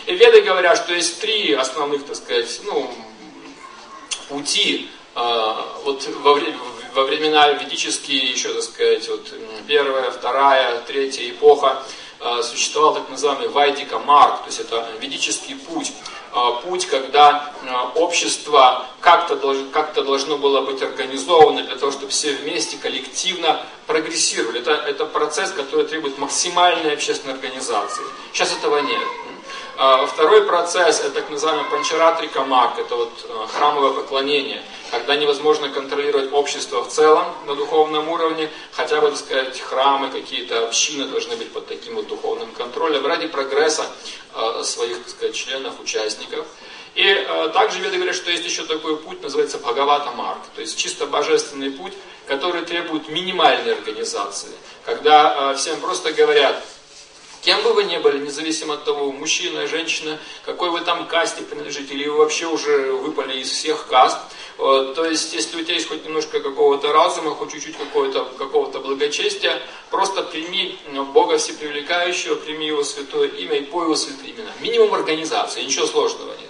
И Веды говорят, что есть три основных, так сказать, пути. Вот во времена ведические, еще, так сказать, вот первая, вторая, третья эпоха, существовал так называемый Вайдика Марк, то есть это ведический путь. Путь, когда общество как-то должно было быть организовано для того, чтобы все вместе, коллективно прогрессировали. Это процесс, который требует максимальной общественной организации. Сейчас этого нет. Второй процесс, это так называемый Панчаратрика Марк, это вот храмовое поклонение, когда невозможно контролировать общество в целом на духовном уровне, хотя бы, так сказать, храмы, какие-то общины должны быть под таким вот духовным контролем ради прогресса своих, так сказать, членов, участников. И также Веды говорят, что есть еще такой путь, называется Бхагавата Марк, то есть чисто божественный путь, который требует минимальной организации, когда всем просто говорят: кем бы вы ни были, независимо от того, мужчина, женщина, какой вы там касте принадлежите, или вы вообще уже выпали из всех каст, то есть, если у тебя есть хоть немножко какого-то разума, хоть чуть-чуть какого-то благочестия, просто прими Бога Всепривлекающего, прими Его святое имя и пой Его святые имена. Минимум организации, ничего сложного нет.